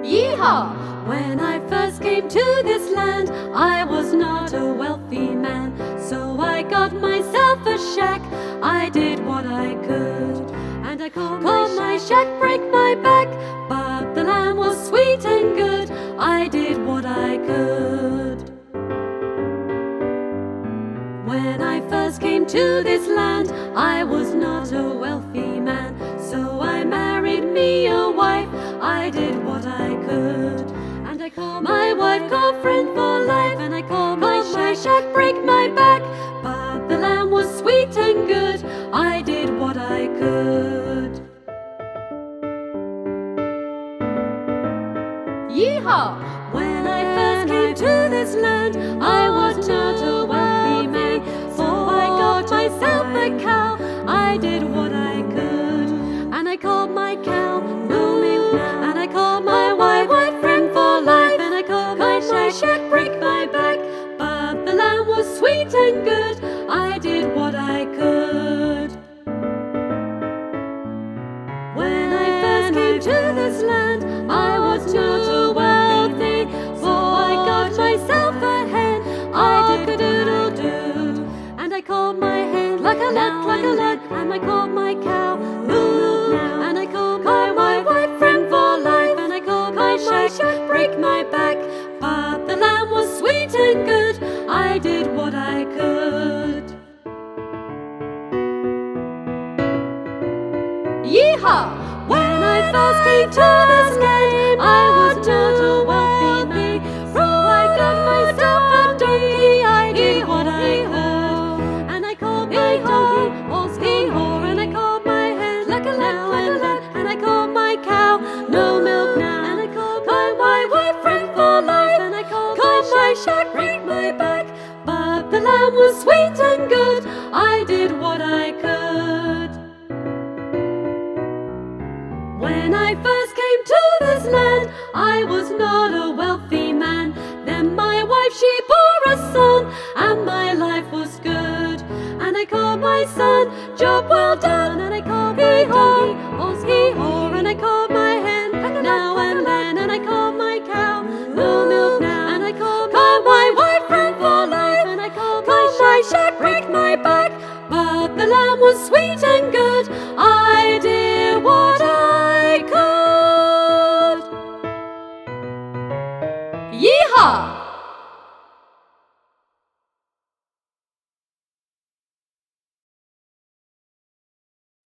Yeehaw! When I first came to this land, I was not a wealthy man, so I got myself a shack. I did what I could, and I called my shack Break My Back. But the land was sweet and good, I did what I could. When I first came to this land, I was not a wealthy man, so I married me a wife. I did what I could, and I called my wife girlfriend for life, and I called my shack Break My Back. But the land was sweet and good, I did what I could. Yeehaw! When I first came to this land, I was not a wealthy man, so I got myself a cow. I did what I could, and I called my cow No Milk, and I called my wife friend for life, and I called my shack Break My Back. But the land was sweet and good, I did what I could. When I first came to this land, I was not a wealthy, so I got myself a hen. I did doodle-doo, and I called my hen like a lad, and I called my cow Moo, and I called my wife friend for life, and I called my shack Break My Back. But the land was sweet and good, I did what I could. Yeehaw! When I first came to this land, I was not a wealthy man, so I got myself a donkey. I did what I could, and I called my donkey Hee-haw, and I called my hen like a lad, and I called my cow No Milk Now, and I called my wife friend for life, and I called my shack Break My Back. But the land was sweet and good, I did what I could. When I first came to this land, I was not a wealthy man. Then my wife, she bore a son, and my life was good. And I called my son Job Well Done.